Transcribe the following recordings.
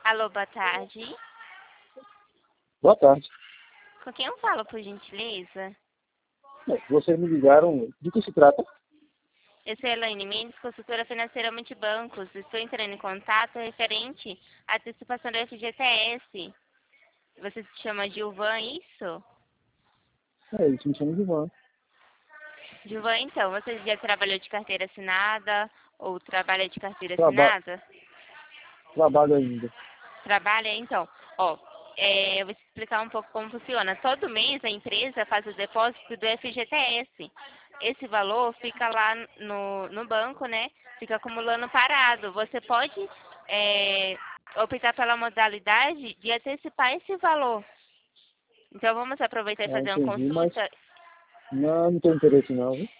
Alô, boa tarde. Boa tarde. Com quem eu falo, por gentileza? Vocês me ligaram. De que se trata? Eu sou Elaine Mendes, consultora financeira multibancos. Estou entrando em contato referente à antecipação do FGTS. Você se chama Gilvan, isso? Eles me chamam de Ivan. Gilvan, então, você já trabalhou de carteira assinada ou trabalha de carteira Traba assinada? Trabalho ainda. Trabalha, então. Ó, eu vou te explicar um pouco como funciona. Todo mês a empresa faz o depósito do FGTS. Esse valor fica lá no banco, né? Fica acumulando parado. Você pode optar pela modalidade de antecipar esse valor. Então vamos aproveitar e fazer uma Entendi, mas consulta. não tenho interesse não, viu?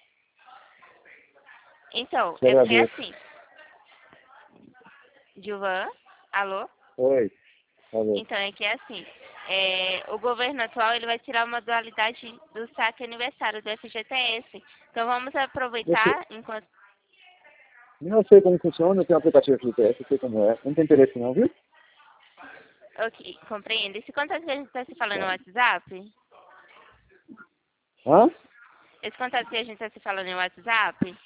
Então, Te é porque agradeço. assim, Gilvan, alô? Oi. Valeu. Então, é que é assim, o governo atual ele vai tirar a modalidade do saque aniversário do FGTS. Então, vamos Você, aproveitar enquanto... não sei como funciona, eu tenho um aplicativo FGTS, eu sei como é. Não tenho interesse não, viu? Ok, compreendo. Esse contato que a gente está se falando no WhatsApp? Hã? Esse contato que a gente está se falando no WhatsApp?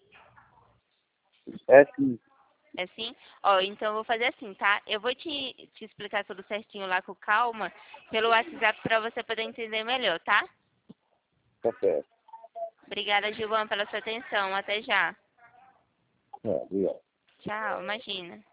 É sim. É assim? Ó, então eu vou fazer assim, tá? Eu vou te explicar tudo certinho lá com calma pelo WhatsApp para você poder entender melhor, tá? Tá certo. Obrigada, Gilvan, pela sua atenção. Até já. Obrigado. Tchau, imagina.